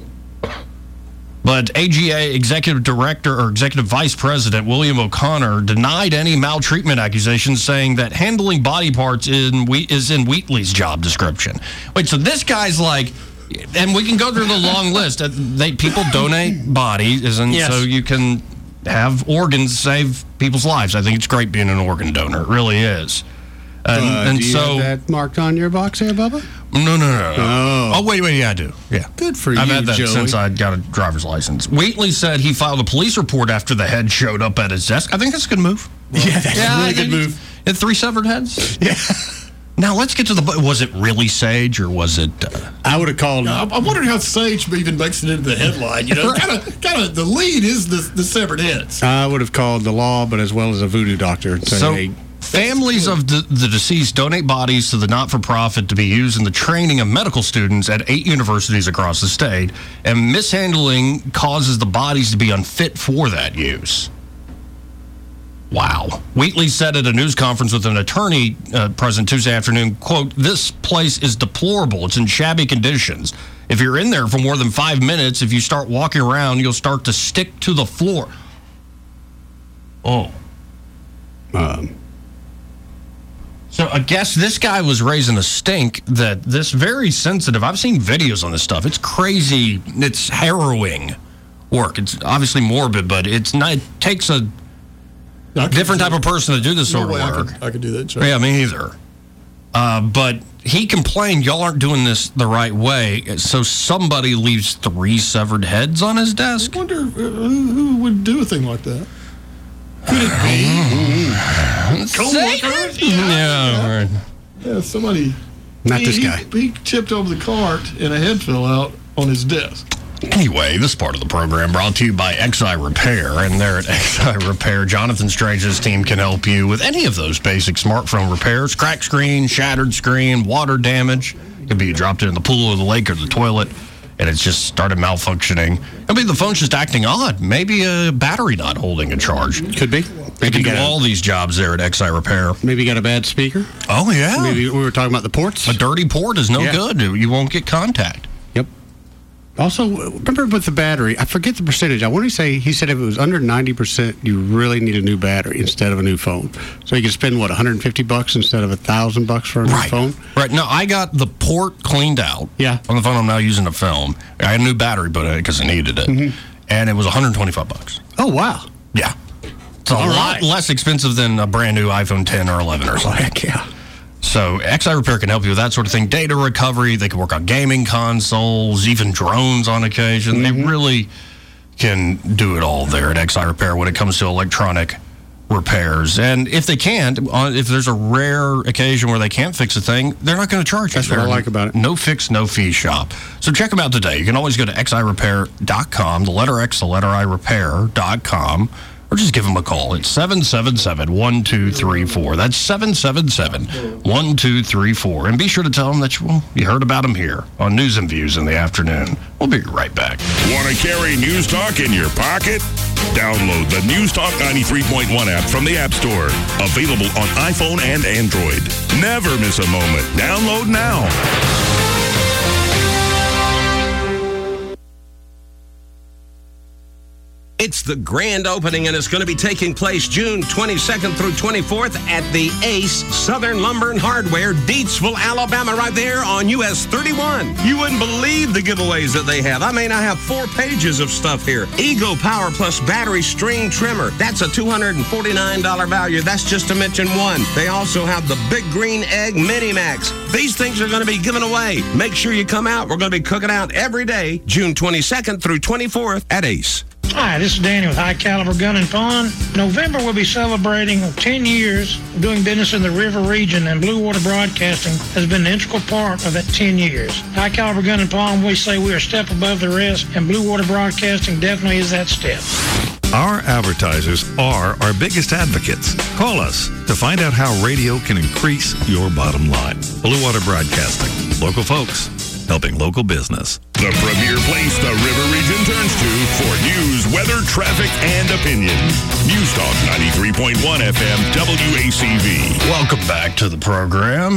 But AGA Executive Director or Executive Vice President William O'Connor denied any maltreatment accusations, saying that handling body parts is in Wheatley's job description. Wait, so this guy's like, and we can go through the long list. People donate bodies, and so you can have organs save people's lives. I think it's great being an organ donor. It really is. And do you so have that marked on your box here, Bubba? No. Oh, wait, yeah, I do. Yeah. Good for you, I've had that Joey. since I got a driver's license. Wheatley said he filed a police report after the head showed up at his desk. I think that's a good move. Yeah, that's a really good move. And 3 severed heads? Yeah. Now, let's get to was it really sage or was it... I would have called... I'm wondering how sage even makes it into the headline. You know, kind of the lead is the severed heads. I would have called the law, but as well as a voodoo doctor. And said, hey, families of the deceased donate bodies to the not-for-profit to be used in the training of medical students at 8 universities across the state, and mishandling causes the bodies to be unfit for that use. Wow. Wheatley said at a news conference with an attorney present Tuesday afternoon, quote, "This place is deplorable. It's in shabby conditions. If you're in there for more than 5 minutes, if you start walking around, you'll start to stick to the floor." Oh. So I guess this guy was raising a stink that this very sensitive, I've seen videos on this stuff. It's crazy. It's harrowing work. It's obviously morbid, but it's not, it takes a different type of person to do this sort of work. I could do that, Chuck. Yeah, me either. But he complained, y'all aren't doing this the right way, so somebody leaves 3 severed heads on his desk. I wonder who would do a thing like that. Could it be co-workers? Yeah, right. Yeah, somebody. Not this guy. He tipped over the cart and a head fell out on his desk. Anyway, this part of the program brought to you by XI Repair, and there at XI Repair, Jonathan Strange's team can help you with any of those basic smartphone repairs: cracked screen, shattered screen, water damage. It could be you dropped it in the pool or the lake or the toilet, and it's just started malfunctioning. I mean, the phone's just acting odd. Maybe a battery not holding a charge. Could be. They can do all these jobs there at XI Repair. Maybe you got a bad speaker. Oh, yeah. Maybe we were talking about the ports. A dirty port is no good. You won't get contact. Yep. Also, remember with the battery, I forget the percentage. I want to say he said if it was under 90%, you really need a new battery instead of a new phone. So you could spend, what, $150 instead of $1,000 for a new phone? Right. No, I got the port cleaned out. Yeah. On the phone I'm now using to film. I had a new battery put in it because I needed it. Mm-hmm. And it was $125. Oh, wow. Yeah. It's a lot less expensive than a brand new iPhone 10 or 11 or something. Heck yeah. So XI Repair can help you with that sort of thing. Data recovery, they can work on gaming consoles, even drones on occasion. Mm-hmm. They really can do it all there at XI Repair when it comes to electronic repairs. And if they can't, if there's a rare occasion where they can't fix a thing, they're not going to charge you. That's what I like about it. No fix, no fee shop. So check them out today. You can always go to xirepair.com, the letter X, the letter I, repair.com, or just give them a call. It's 777-1234. That's 777-1234. And be sure to tell them that you heard about them here on News and Views in the afternoon. We'll be right back. Want to carry News Talk in your pocket? Download the News Talk 93.1 app from the App Store. Available on iPhone and Android. Never miss a moment. Download now. It's the grand opening, and it's going to be taking place June 22nd through 24th at the Ace Southern Lumber and Hardware, Deatsville, Alabama, right there on US 31. You wouldn't believe the giveaways that they have. I mean, I have 4 pages of stuff here. Ego Power Plus battery string trimmer. That's a $249 value. That's just to mention one. They also have the Big Green Egg Mini Max. These things are going to be given away. Make sure you come out. We're going to be cooking out every day, June 22nd through 24th at Ace. Hi, this is Danny with High Caliber Gun and Pawn. November we'll be celebrating 10 years of doing business in the river region, and Blue Water Broadcasting has been an integral part of that 10 years. High Caliber Gun and Pawn, we say we are a step above the rest, and Blue Water Broadcasting definitely is that step. Our advertisers are our biggest advocates. Call us to find out how radio can increase your bottom line. Blue Water Broadcasting. Local folks helping local business. The premier place the River Region turns to for news, weather, traffic, and opinion. News Talk 93.1 FM WACV. Welcome back to the program.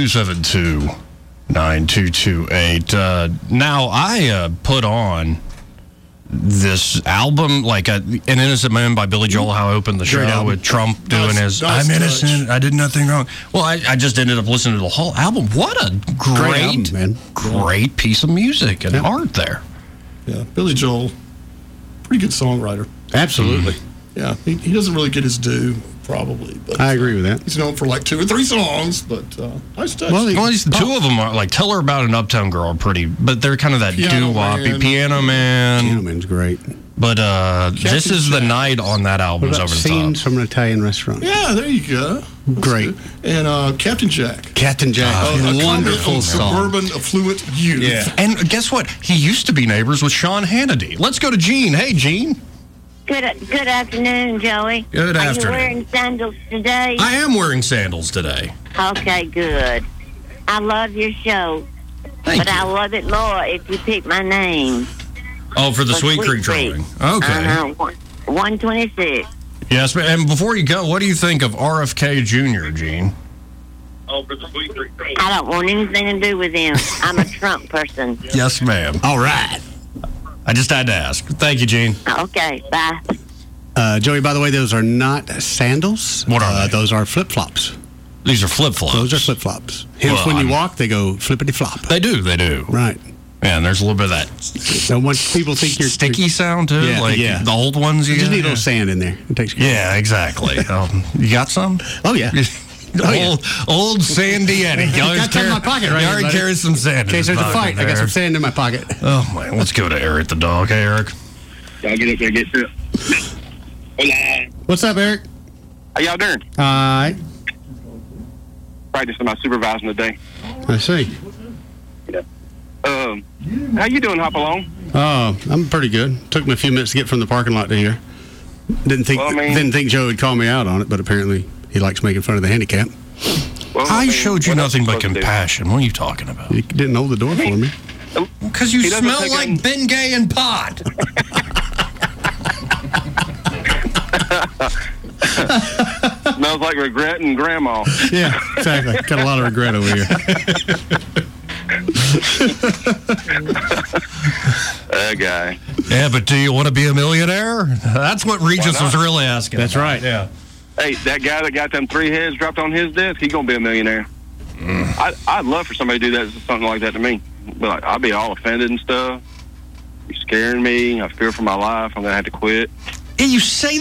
272-9228. Now, I put on this album, like An Innocent Man by Billy Joel, how I opened the show with Trump doing his I'm innocent, I did nothing wrong. Well, I just ended up listening to the whole album. What a great album, great piece of music and art there. Yeah, Billy Joel, pretty good songwriter. Absolutely. Yeah, he doesn't really get his due, probably. But I agree with that. He's known for like 2 or 3 songs, but nice touch. Well, the 2 of them are like Tell Her About an Uptown Girl are pretty, but they're kind of that doo-woppy. Piano Man. Piano Man's great. But This Is the Night on that album is over the top. Scenes from an Italian restaurant. Yeah, there you go. Great. And Captain Jack. Captain Jack. A wonderful song. Suburban, affluent youth. Yeah. And guess what? He used to be neighbors with Sean Hannity. Let's go to Gene. Hey, Gene. Good afternoon, Joey. Good afternoon. Are you wearing sandals today? I am wearing sandals today. Okay, good. I love your show, but I love it more if you pick my name. Oh, for the Sweet Creek drawing. Okay. 126. Yes, and before you go, what do you think of RFK Jr., Gene? Oh, for the Sweet Creek. I don't want anything to do with him. I'm a Trump person. Yes, ma'am. All right. I just had to ask. Thank you, Gene. Okay, bye. Joey, by the way, those are not sandals. What are they? Those are flip-flops. These are flip-flops? Those are flip-flops. Hence, when you walk, they go flippity-flop. They do. Right. Yeah, and there's a little bit of that. So once people think you're sticky sound too, the old ones. You just need a little sand in there. It takes care. Yeah, exactly. You got some? Oh yeah. Old Sandy Eddie. You got some in my pocket, right? You already carried some sand. In case there's a fight, I got some sand in my pocket. Oh man, let's go to Eric the dog. Hey, Eric. Y'all get up there, get to it. Hola. What's up, Eric? How y'all doing? All right. Practicing my supervising today. I see. Yeah. How you doing, Hopalong? Oh, I'm pretty good. Took me a few minutes to get from the parking lot to here. Didn't think Joe would call me out on it, but apparently he likes making fun of the handicap. Well, I showed you nothing but compassion. What are you talking about? You didn't hold the door for me. Because you smell like Bengay and pot. Smells like regret and grandma. Yeah, exactly. Got a lot of regret over here. That guy. Yeah, but do you want to be a millionaire? That's what Regis was really asking. That's right. Yeah. Hey, that guy that got them 3 heads dropped on his desk, he's gonna be a millionaire. I'd love for somebody to do that, something like that to me. But like, I'll be all offended and stuff. You're scaring me. I fear for my life. I'm gonna have to quit. And you say